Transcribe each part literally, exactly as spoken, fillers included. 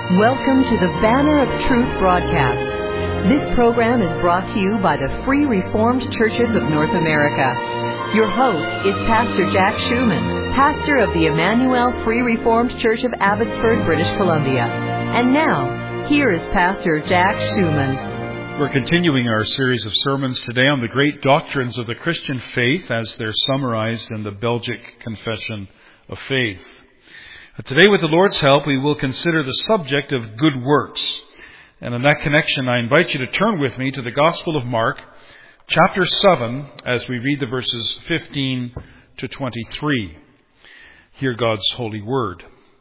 Welcome to the Banner of Truth broadcast. This program is brought to you by the Free Reformed Churches of North America. Your host is Pastor Jack Schumann, pastor of the Emmanuel Free Reformed Church of Abbotsford, British Columbia. And now, here is Pastor Jack Schumann. We're continuing our series of sermons today on the great doctrines of the Christian faith as they're summarized in the Belgic Confession of Faith. Today, with the Lord's help, we will consider the subject of good works. And in that connection, I invite you to turn with me to the Gospel of Mark, chapter seven, as we read the verses fifteen to twenty-three. Hear God's holy word.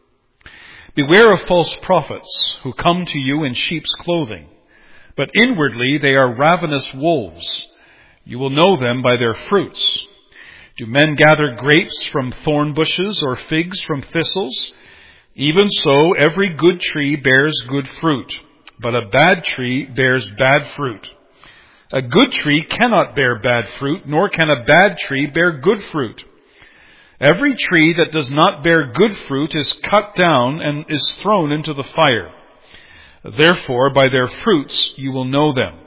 Beware of false prophets who come to you in sheep's clothing, but inwardly they are ravenous wolves. You will know them by their fruits. Do men gather grapes from thorn bushes or figs from thistles? Even so, every good tree bears good fruit, but a bad tree bears bad fruit. A good tree cannot bear bad fruit, nor can a bad tree bear good fruit. Every tree that does not bear good fruit is cut down and is thrown into the fire. Therefore, by their fruits you will know them.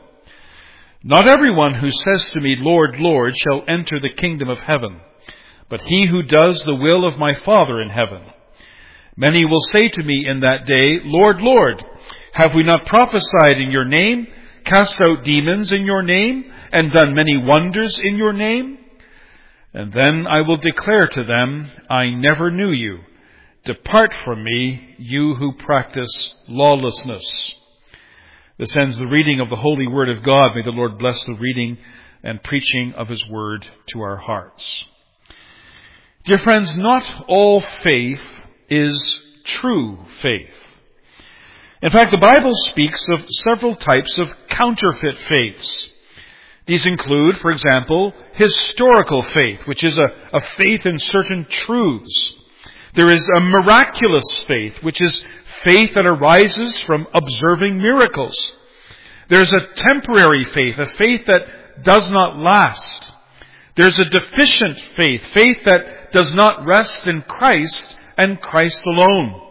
Not everyone who says to me, Lord, Lord, shall enter the kingdom of heaven, but he who does the will of my Father in heaven. Many will say to me in that day, Lord, Lord, have we not prophesied in your name, cast out demons in your name, and done many wonders in your name? And then I will declare to them, I never knew you. Depart from me, you who practice lawlessness. This ends the reading of the holy word of God. May the Lord bless the reading and preaching of his word to our hearts. Dear friends, not all faith is true faith. In fact, the Bible speaks of several types of counterfeit faiths. These include, for example, historical faith, which is a, a faith in certain truths. There is a miraculous faith, which is faith that arises from observing miracles. There's a temporary faith, a faith that does not last. There's a deficient faith, faith that does not rest in Christ and Christ alone.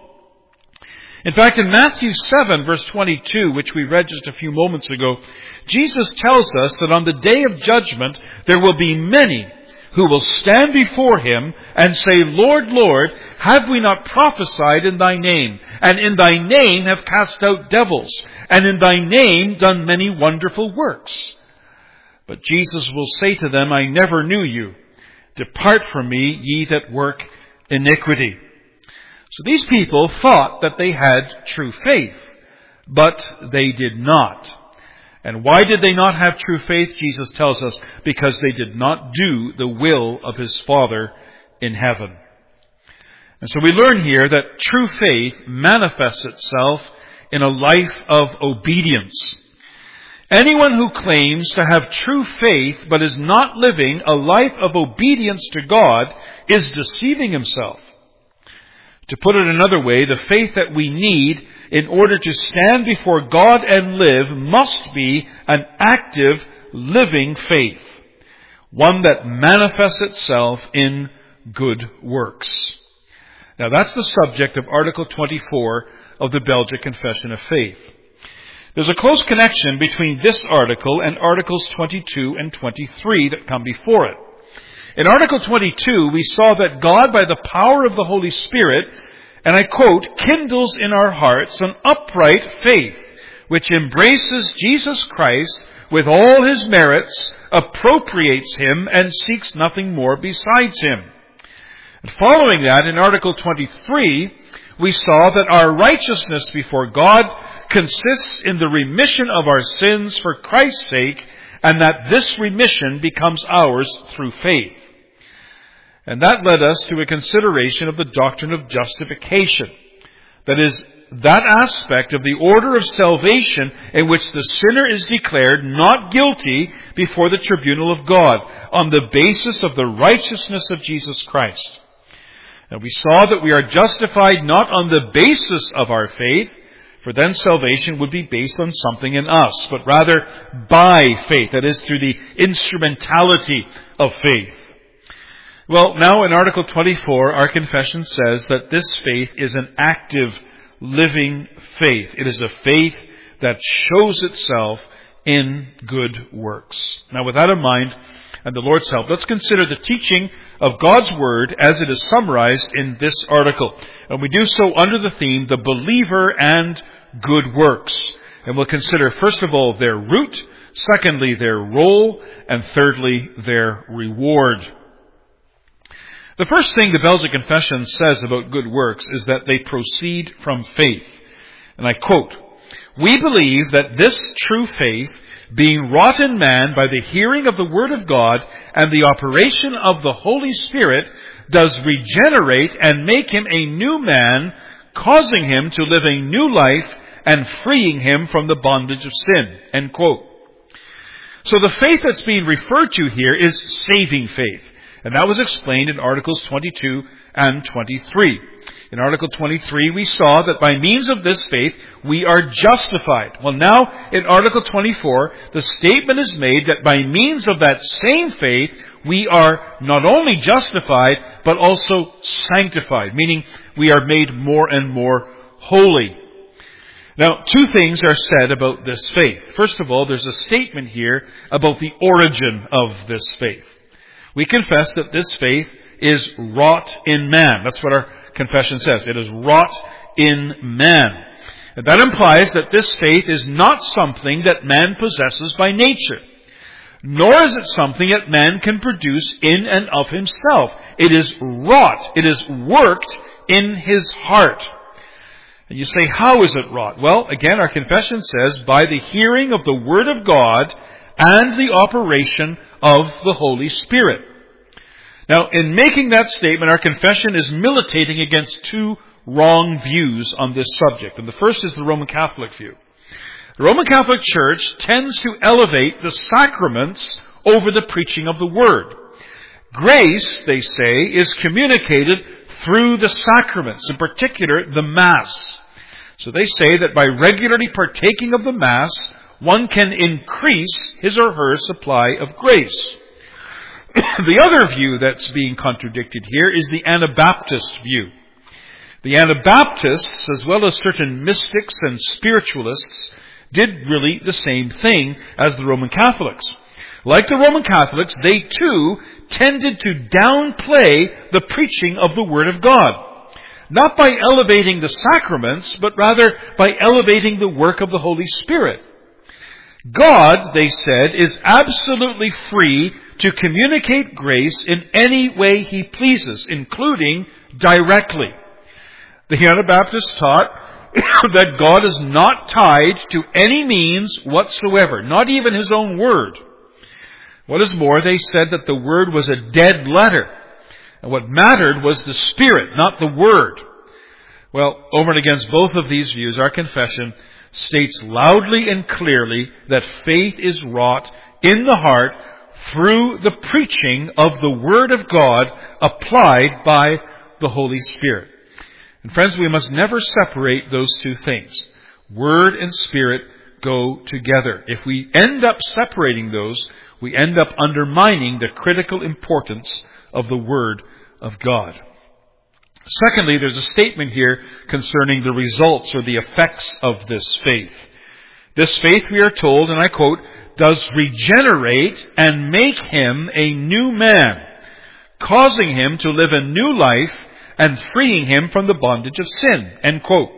In fact, in Matthew seven, verse twenty-two, which we read just a few moments ago, Jesus tells us that on the day of judgment, there will be many who will stand before him and say, Lord, Lord, have we not prophesied in thy name, and in thy name have cast out devils, and in thy name done many wonderful works? But Jesus will say to them, I never knew you. Depart from me, ye that work iniquity. So these people thought that they had true faith, but they did not. And why did they not have true faith? Jesus tells us, because they did not do the will of his Father in heaven. And so we learn here that true faith manifests itself in a life of obedience. Anyone who claims to have true faith but is not living a life of obedience to God is deceiving himself. To put it another way, the faith that we need in order to stand before God and live must be an active, living faith. One that manifests itself in good works. Now that's the subject of Article twenty-four of the Belgic Confession of Faith. There's a close connection between this article and Articles twenty-two and twenty-three that come before it. In Article twenty-two, we saw that God, by the power of the Holy Spirit, and I quote, kindles in our hearts an upright faith, which embraces Jesus Christ with all his merits, appropriates him, and seeks nothing more besides him. And following that, in Article twenty-three, we saw that our righteousness before God consists in the remission of our sins for Christ's sake, and that this remission becomes ours through faith. And that led us to a consideration of the doctrine of justification. That is, that aspect of the order of salvation in which the sinner is declared not guilty before the tribunal of God on the basis of the righteousness of Jesus Christ. And we saw that we are justified not on the basis of our faith, for then salvation would be based on something in us, but rather by faith, that is, through the instrumentality of faith. Well, now in Article twenty-four, our confession says that this faith is an active, living faith. It is a faith that shows itself in good works. Now, with that in mind, and the Lord's help, let's consider the teaching of God's Word as it is summarized in this article. And we do so under the theme, the believer and good works. And we'll consider, first of all, their root, secondly, their role, and thirdly, their reward. The first thing the Belgic Confession says about good works is that they proceed from faith. And I quote, "We believe that this true faith, being wrought in man by the hearing of the Word of God and the operation of the Holy Spirit, does regenerate and make him a new man, causing him to live a new life and freeing him from the bondage of sin." End quote. So the faith that's being referred to here is saving faith. And that was explained in Articles twenty-two and twenty-three. In Article twenty-three, we saw that by means of this faith, we are justified. Well, now, in Article twenty-four, the statement is made that by means of that same faith, we are not only justified, but also sanctified, meaning we are made more and more holy. Now, two things are said about this faith. First of all, there's a statement here about the origin of this faith. We confess that this faith is wrought in man. That's what our confession says. It is wrought in man. And that implies that this faith is not something that man possesses by nature. Nor is it something that man can produce in and of himself. It is wrought. It is worked in his heart. And you say, how is it wrought? Well, again, our confession says, by the hearing of the Word of God and the operation of the Holy Spirit. Now, in making that statement, our confession is militating against two wrong views on this subject. And the first is the Roman Catholic view. The Roman Catholic Church tends to elevate the sacraments over the preaching of the Word. Grace, they say, is communicated through the sacraments, in particular the Mass. So they say that by regularly partaking of the Mass, one can increase his or her supply of grace. The other view that's being contradicted here is the Anabaptist view. The Anabaptists, as well as certain mystics and spiritualists, did really the same thing as the Roman Catholics. Like the Roman Catholics, they too tended to downplay the preaching of the Word of God. Not by elevating the sacraments, but rather by elevating the work of the Holy Spirit. God, they said, is absolutely free to communicate grace in any way He pleases, including directly. The Anabaptists taught that God is not tied to any means whatsoever, not even His own Word. What is more, they said that the Word was a dead letter, and what mattered was the Spirit, not the Word. Well, over and against both of these views, our confession states loudly and clearly that faith is wrought in the heart through the preaching of the Word of God applied by the Holy Spirit. And friends, we must never separate those two things. Word and Spirit go together. If we end up separating those, we end up undermining the critical importance of the Word of God. Secondly, there's a statement here concerning the results or the effects of this faith. This faith, we are told, and I quote, does regenerate and make him a new man, causing him to live a new life and freeing him from the bondage of sin. End quote.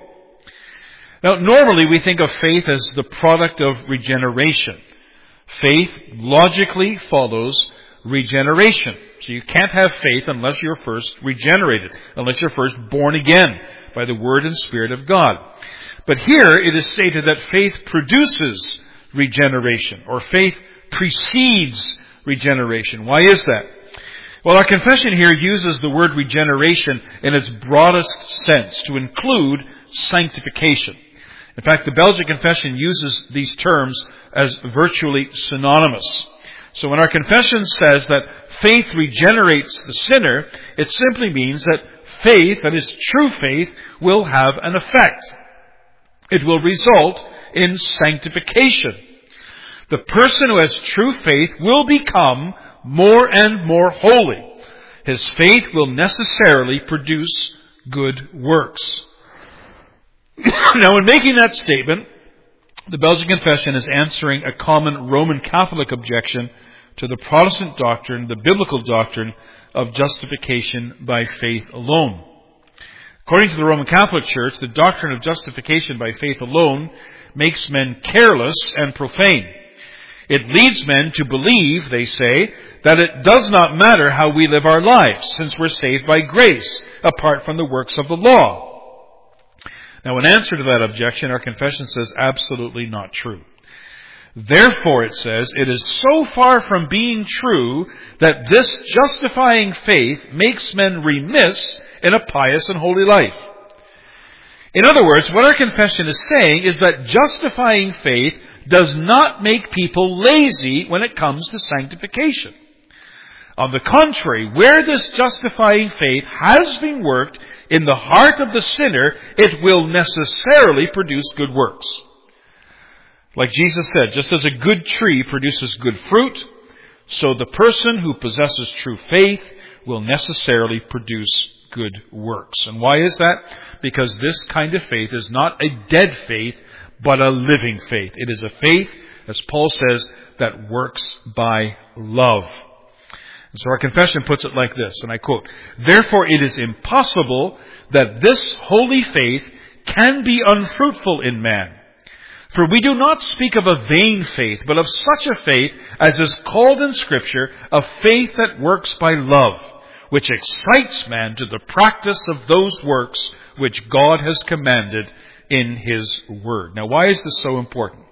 Now, normally we think of faith as the product of regeneration. Faith logically follows regeneration. So you can't have faith unless you're first regenerated, unless you're first born again by the Word and Spirit of God. But here it is stated that faith produces regeneration, or faith precedes regeneration. Why is that? Well, our confession here uses the word regeneration in its broadest sense to include sanctification. In fact, the Belgian Confession uses these terms as virtually synonymous. So when our confession says that faith regenerates the sinner, it simply means that faith, that is true faith, will have an effect. It will result in sanctification. The person who has true faith will become more and more holy. His faith will necessarily produce good works. Now, in making that statement, the Belgian Confession is answering a common Roman Catholic objection to the Protestant doctrine, the biblical doctrine of justification by faith alone. According to the Roman Catholic Church, the doctrine of justification by faith alone makes men careless and profane. It leads men to believe, they say, that it does not matter how we live our lives, since we're saved by grace, apart from the works of the law. Now, in answer to that objection, our confession says absolutely not true. Therefore, it says, it is so far from being true that this justifying faith makes men remiss in a pious and holy life. In other words, what our confession is saying is that justifying faith does not make people lazy when it comes to sanctification. On the contrary, where this justifying faith has been worked in the heart of the sinner, it will necessarily produce good works. Like Jesus said, just as a good tree produces good fruit, so the person who possesses true faith will necessarily produce good works. And why is that? Because this kind of faith is not a dead faith, but a living faith. It is a faith, as Paul says, that works by love. And so our confession puts it like this, and I quote, "Therefore it is impossible that this holy faith can be unfruitful in man. For we do not speak of a vain faith, but of such a faith as is called in Scripture a faith that works by love, which excites man to the practice of those works which God has commanded in His Word." Now, why is this so important?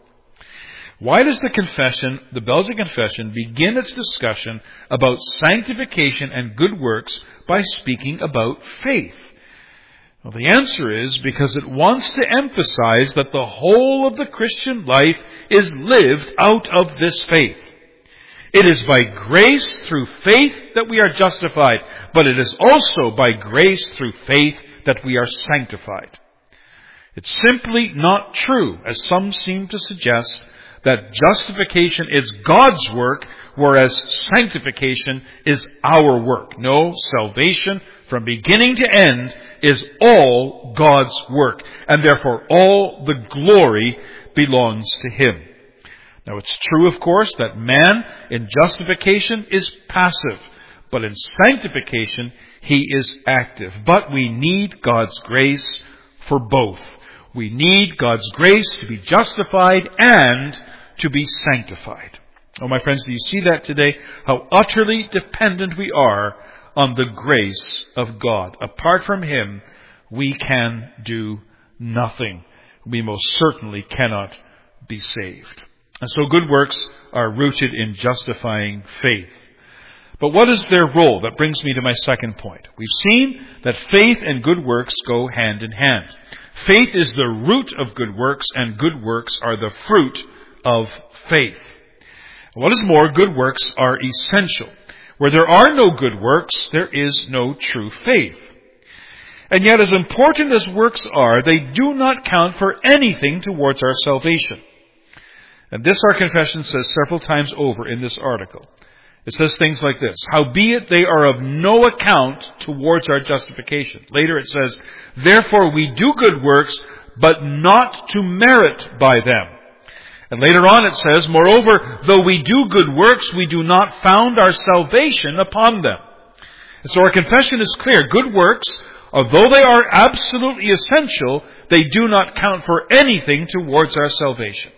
Why does the confession, the Belgian Confession, begin its discussion about sanctification and good works by speaking about faith? Well, the answer is because it wants to emphasize that the whole of the Christian life is lived out of this faith. It is by grace through faith that we are justified, but it is also by grace through faith that we are sanctified. It's simply not true, as some seem to suggest, that justification is God's work, whereas sanctification is our work. No, salvation from beginning to end is all God's work, and therefore all the glory belongs to Him. Now, it's true, of course, that man in justification is passive, but in sanctification he is active. But we need God's grace for both. We need God's grace to be justified and to be sanctified. Oh, my friends, do you see that today? How utterly dependent we are on the grace of God. Apart from Him, we can do nothing. We most certainly cannot be saved. And so good works are rooted in justifying faith. But what is their role? That brings me to my second point. We've seen that faith and good works go hand in hand. Faith is the root of good works, and good works are the fruit of faith. What is more, good works are essential. Where there are no good works, there is no true faith. And yet, as important as works are, they do not count for anything towards our salvation. And this our confession says several times over in this article. It says things like this: "Howbeit they are of no account towards our justification." Later it says, "Therefore we do good works, but not to merit by them." And later on it says, "Moreover, though we do good works, we do not found our salvation upon them." And so our confession is clear. Good works, although they are absolutely essential, they do not count for anything towards our salvation.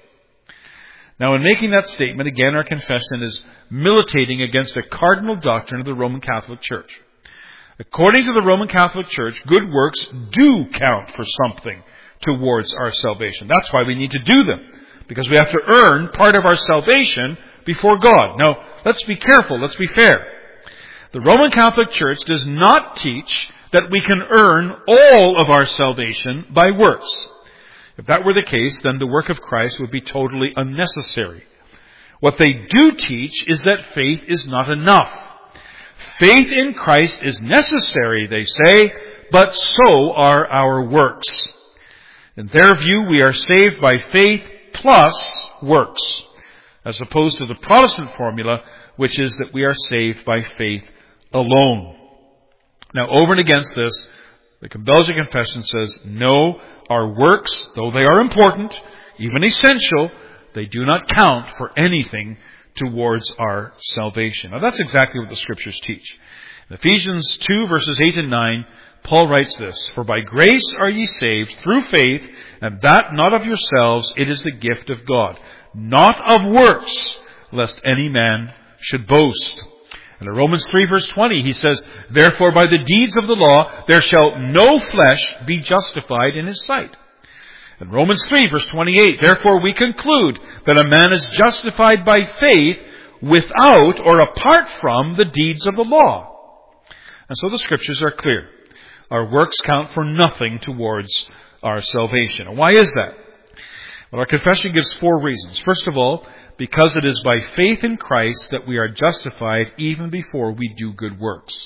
Now, in making that statement, again, our confession is militating against a cardinal doctrine of the Roman Catholic Church. According to the Roman Catholic Church, good works do count for something towards our salvation. That's why we need to do them, because we have to earn part of our salvation before God. Now, let's be careful, let's be fair. The Roman Catholic Church does not teach that we can earn all of our salvation by works. If that were the case, then the work of Christ would be totally unnecessary. What they do teach is that faith is not enough. Faith in Christ is necessary, they say, but so are our works. In their view, we are saved by faith plus works, as opposed to the Protestant formula, which is that we are saved by faith alone. Now, over and against this, the Belgian Confession says, no, our works, though they are important, even essential, they do not count for anything towards our salvation. Now that's exactly what the Scriptures teach. In Ephesians two, verses eight and nine, Paul writes this, "For by grace are ye saved through faith, and that not of yourselves, it is the gift of God, not of works, lest any man should boast." And in Romans three, verse twenty, he says, "Therefore by the deeds of the law there shall no flesh be justified in his sight." In Romans three, verse twenty-eight, "Therefore we conclude that a man is justified by faith without or apart from the deeds of the law." And so the Scriptures are clear. Our works count for nothing towards our salvation. And why is that? Well, our confession gives four reasons. First of all, because it is by faith in Christ that we are justified even before we do good works.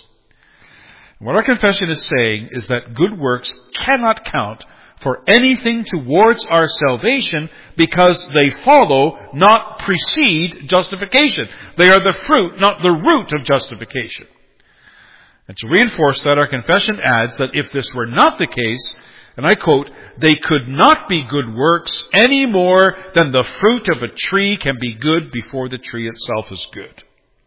And what our confession is saying is that good works cannot count for anything towards our salvation because they follow, not precede, justification. They are the fruit, not the root of justification. And to reinforce that, our confession adds that if this were not the case, and I quote, "they could not be good works any more than the fruit of a tree can be good before the tree itself is good."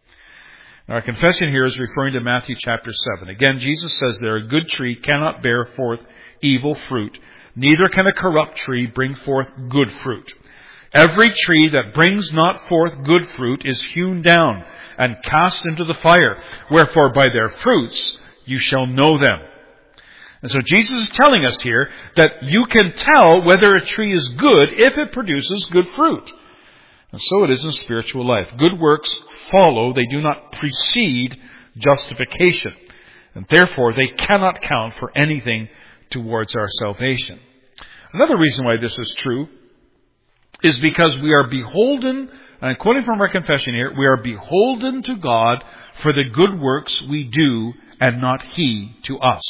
Now, our confession here is referring to Matthew chapter seven. Again, Jesus says there, "A good tree cannot bear forth evil fruit, neither can a corrupt tree bring forth good fruit. Every tree that brings not forth good fruit is hewn down and cast into the fire. Wherefore by their fruits you shall know them." And so Jesus is telling us here that you can tell whether a tree is good if it produces good fruit. And so it is in spiritual life. Good works follow, they do not precede justification. And therefore they cannot count for anything towards our salvation. Another reason why this is true is because we are beholden, and I'm quoting from our confession here, we are beholden to God for the good works we do and not He to us.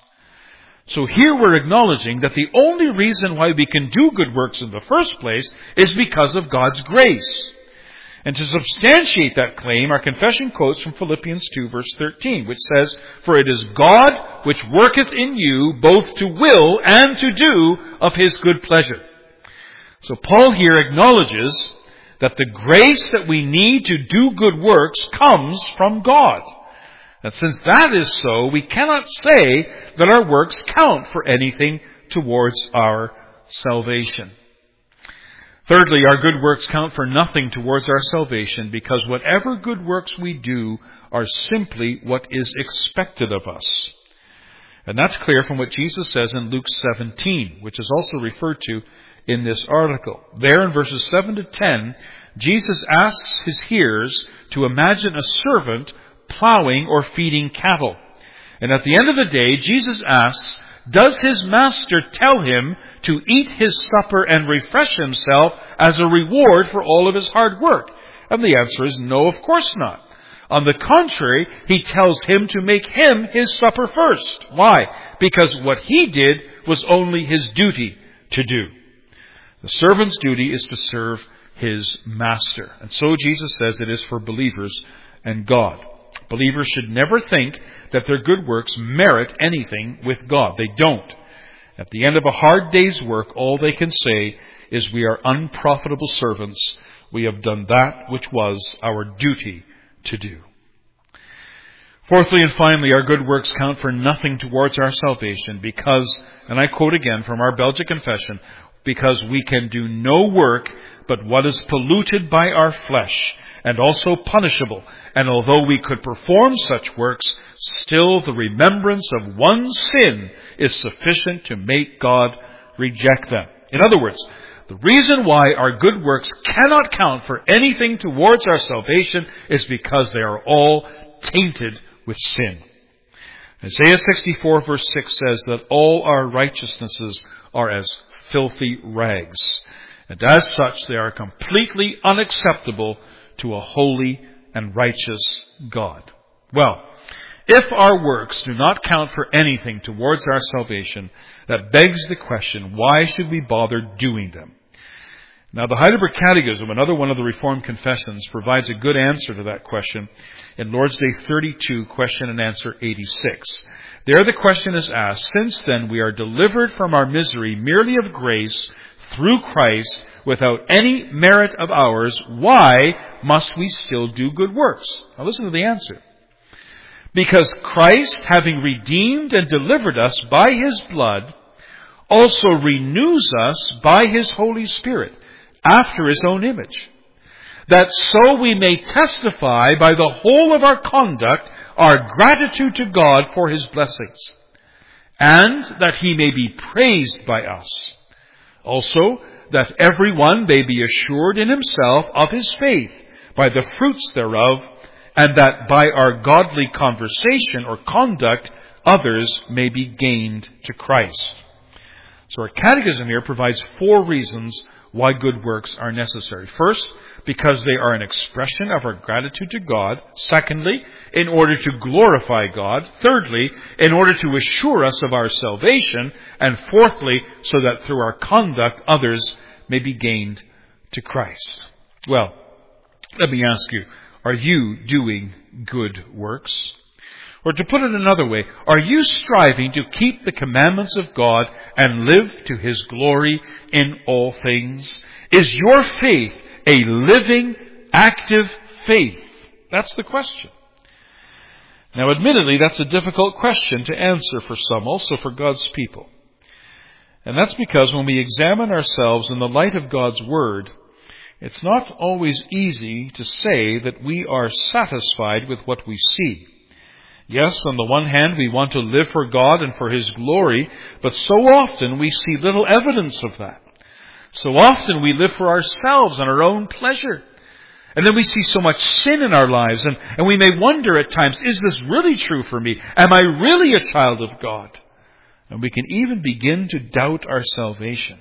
So here we're acknowledging that the only reason why we can do good works in the first place is because of God's grace. And to substantiate that claim, our confession quotes from Philippians two, verse thirteen, which says, "For it is God which worketh in you both to will and to do of His good pleasure." So Paul here acknowledges that the grace that we need to do good works comes from God. And since that is so, we cannot say that our works count for anything towards our salvation. Thirdly, our good works count for nothing towards our salvation because whatever good works we do are simply what is expected of us. And that's clear from what Jesus says in Luke seventeen, which is also referred to in this article. There in verses seven to ten, Jesus asks his hearers to imagine a servant plowing or feeding cattle. And at the end of the day, Jesus asks, does his master tell him to eat his supper and refresh himself as a reward for all of his hard work? And the answer is no, of course not. On the contrary, he tells him to make him his supper first. Why? Because what he did was only his duty to do. The servant's duty is to serve his master. And so Jesus says it is for believers and God. Believers should never think that their good works merit anything with God. They don't. At the end of a hard day's work, all they can say is we are unprofitable servants. We have done that which was our duty to do. Fourthly and finally, our good works count for nothing towards our salvation because, and I quote again from our Belgic Confession, because we can do no work but what is polluted by our flesh and also punishable. And although we could perform such works, still the remembrance of one sin is sufficient to make God reject them. In other words, the reason why our good works cannot count for anything towards our salvation is because they are all tainted with sin. Isaiah sixty-four verse six says that all our righteousnesses are as filthy rags. And as such, they are completely unacceptable to a holy and righteous God. Well, if our works do not count for anything towards our salvation, that begs the question, why should we bother doing them? Now, the Heidelberg Catechism, another one of the Reformed confessions, provides a good answer to that question in Lord's Day thirty-two, question and answer eighty-six. There the question is asked, since then we are delivered from our misery merely of grace through Christ without any merit of ours, why must we still do good works? Now listen to the answer. Because Christ, having redeemed and delivered us by His blood, also renews us by His Holy Spirit, after His own image, that so we may testify by the whole of our conduct our gratitude to God for His blessings, and that He may be praised by us. Also, that everyone may be assured in himself of his faith by the fruits thereof, and that by our godly conversation or conduct others may be gained to Christ. So our catechism here provides four reasons why good works are necessary. First, because they are an expression of our gratitude to God. Secondly, in order to glorify God. Thirdly, in order to assure us of our salvation. And fourthly, so that through our conduct others may be gained to Christ. Well, let me ask you, are you doing good works? Or to put it another way, are you striving to keep the commandments of God and live to His glory in all things? Is your faith a living, active faith? That's the question. Now, admittedly, that's a difficult question to answer for some, also for God's people. And that's because when we examine ourselves in the light of God's Word, it's not always easy to say that we are satisfied with what we see. Yes, on the one hand, we want to live for God and for His glory, but so often we see little evidence of that. So often we live for ourselves and our own pleasure. And then we see so much sin in our lives, and, and we may wonder at times, is this really true for me? Am I really a child of God? And we can even begin to doubt our salvation.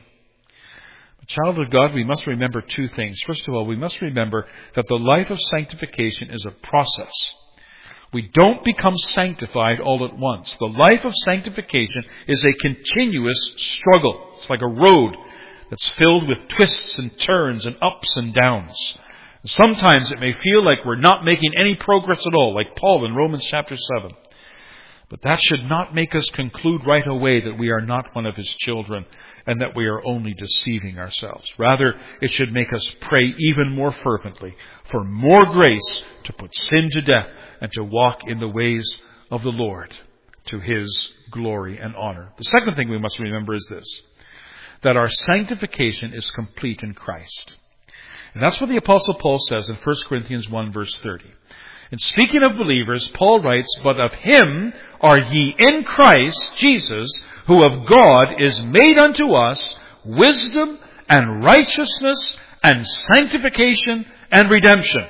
But child of God, we must remember two things. First of all, we must remember that the life of sanctification is a process. We don't become sanctified all at once. The life of sanctification is a continuous struggle. It's like a road that's filled with twists and turns and ups and downs. Sometimes it may feel like we're not making any progress at all, like Paul in Romans chapter seven. But that should not make us conclude right away that we are not one of His children and that we are only deceiving ourselves. Rather, it should make us pray even more fervently for more grace to put sin to death and to walk in the ways of the Lord to His glory and honor. The second thing we must remember is this, that our sanctification is complete in Christ. And that's what the Apostle Paul says in First Corinthians one verse thirty. And speaking of believers, Paul writes, but of Him are ye in Christ Jesus, who of God is made unto us wisdom and righteousness and sanctification and redemption.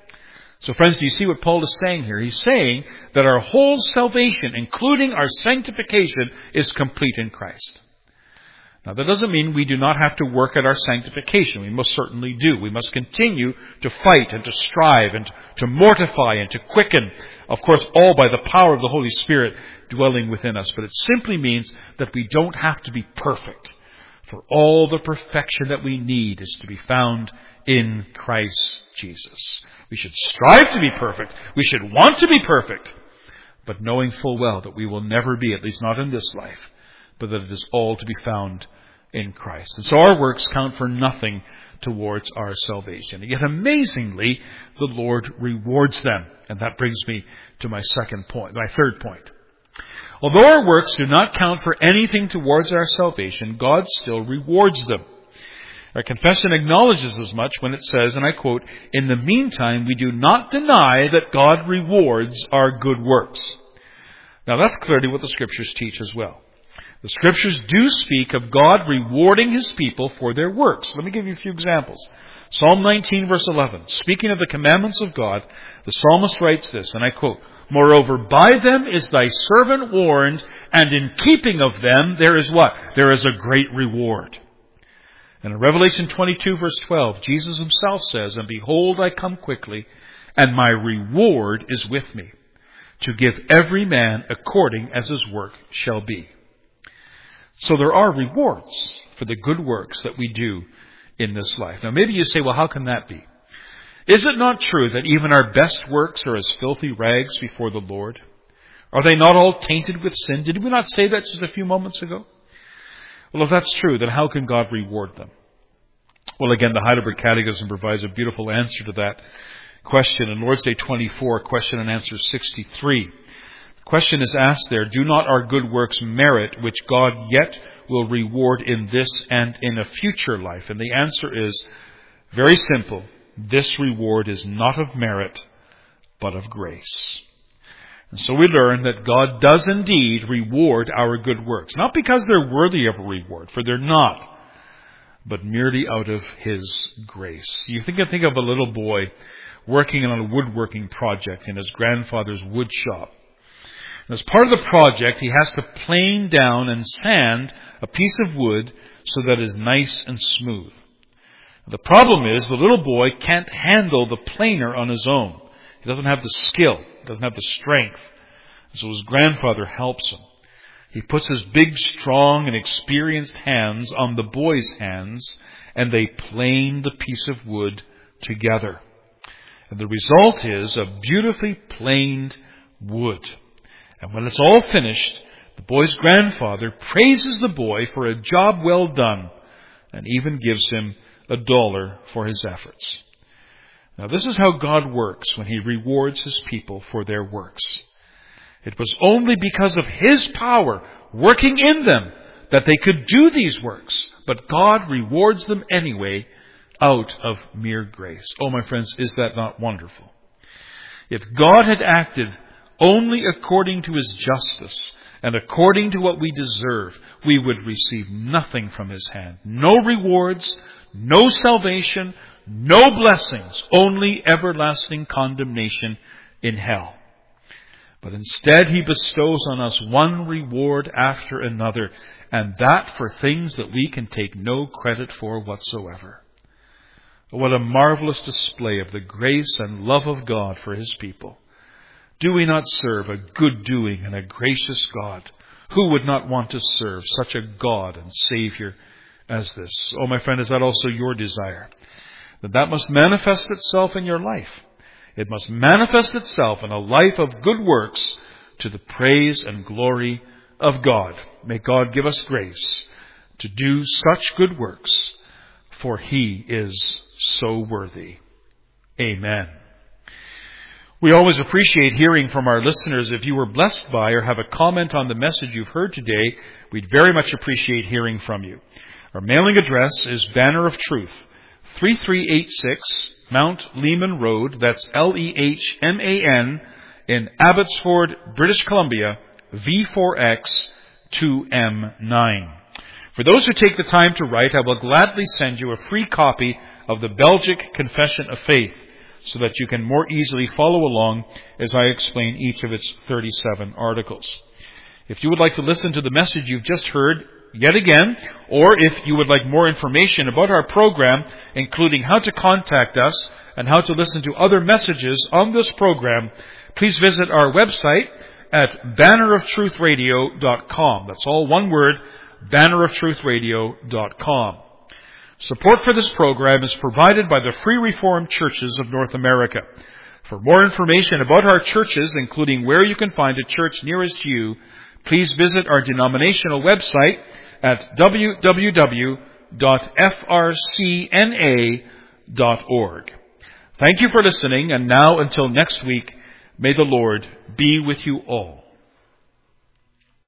So friends, do you see what Paul is saying here? He's saying that our whole salvation, including our sanctification, is complete in Christ. Now, that doesn't mean we do not have to work at our sanctification. We most certainly do. We must continue to fight and to strive and to mortify and to quicken. Of course, all by the power of the Holy Spirit dwelling within us. But it simply means that we don't have to be perfect. For all the perfection that we need is to be found in Christ Jesus. We should strive to be perfect. We should want to be perfect. But knowing full well that we will never be, at least not in this life, but that it is all to be found in Christ. And so our works count for nothing towards our salvation. And yet amazingly, the Lord rewards them. And that brings me to my second point, my third point. Although our works do not count for anything towards our salvation, God still rewards them. Our confession acknowledges as much when it says, and I quote, in the meantime, we do not deny that God rewards our good works. Now that's clearly what the Scriptures teach as well. The Scriptures do speak of God rewarding His people for their works. Let me give you a few examples. Psalm nineteen verse eleven. Speaking of the commandments of God, the psalmist writes this, and I quote, moreover, by them is thy servant warned, and in keeping of them there is what? There is a great reward. And in Revelation twenty-two verse twelve, Jesus Himself says, and behold, I come quickly, and my reward is with me, to give every man according as his work shall be. So there are rewards for the good works that we do in this life. Now maybe you say, well, how can that be? Is it not true that even our best works are as filthy rags before the Lord? Are they not all tainted with sin? Did we not say that just a few moments ago? Well, if that's true, then how can God reward them? Well, again, the Heidelberg Catechism provides a beautiful answer to that question. In Lord's Day twenty-four, question and answer sixty-three. The question is asked there, do not our good works merit which God yet will reward in this and in a future life? And the answer is very simple. This reward is not of merit, but of grace. And so we learn that God does indeed reward our good works. Not because they're worthy of a reward, for they're not, but merely out of His grace. You think, think of a little boy working on a woodworking project in his grandfather's wood shop. And as part of the project, he has to plane down and sand a piece of wood so that it is nice and smooth. The problem is the little boy can't handle the planer on his own. He doesn't have the skill. He doesn't have the strength. So his grandfather helps him. He puts his big, strong, and experienced hands on the boy's hands, and they plane the piece of wood together. And the result is a beautifully planed wood. And when it's all finished, the boy's grandfather praises the boy for a job well done, and even gives him a dollar for his efforts. Now, this is how God works when He rewards His people for their works. It was only because of His power working in them that they could do these works. But God rewards them anyway out of mere grace. Oh, my friends, is that not wonderful? If God had acted only according to His justice and according to what we deserve, we would receive nothing from His hand. No rewards, no salvation, no blessings, only everlasting condemnation in hell. But instead He bestows on us one reward after another, and that for things that we can take no credit for whatsoever. What a marvelous display of the grace and love of God for His people. Do we not serve a good-doing and a gracious God? Who would not want to serve such a God and Savior as this? Oh, my friend, is that also your desire? That that must manifest itself in your life. It must manifest itself in a life of good works to the praise and glory of God. May God give us grace to do such good works, for He is so worthy. Amen. We always appreciate hearing from our listeners. If you were blessed by or have a comment on the message you've heard today, we'd very much appreciate hearing from you. Our mailing address is Banner of Truth, three three eight six Mount Lehman Road, that's L E H M A N, in Abbotsford, British Columbia, V four X two M nine. For those who take the time to write, I will gladly send you a free copy of the Belgic Confession of Faith, so that you can more easily follow along as I explain each of its thirty-seven articles. If you would like to listen to the message you've just heard yet again, or if you would like more information about our program, including how to contact us and how to listen to other messages on this program, please visit our website at banner of truth radio dot com. That's all one word, banner of truth radio dot com. Support for this program is provided by the Free Reformed Churches of North America. For more information about our churches, including where you can find a church nearest you, please visit our denominational website at w w w dot f r c n a dot org. Thank you for listening, and now until next week, may the Lord be with you all.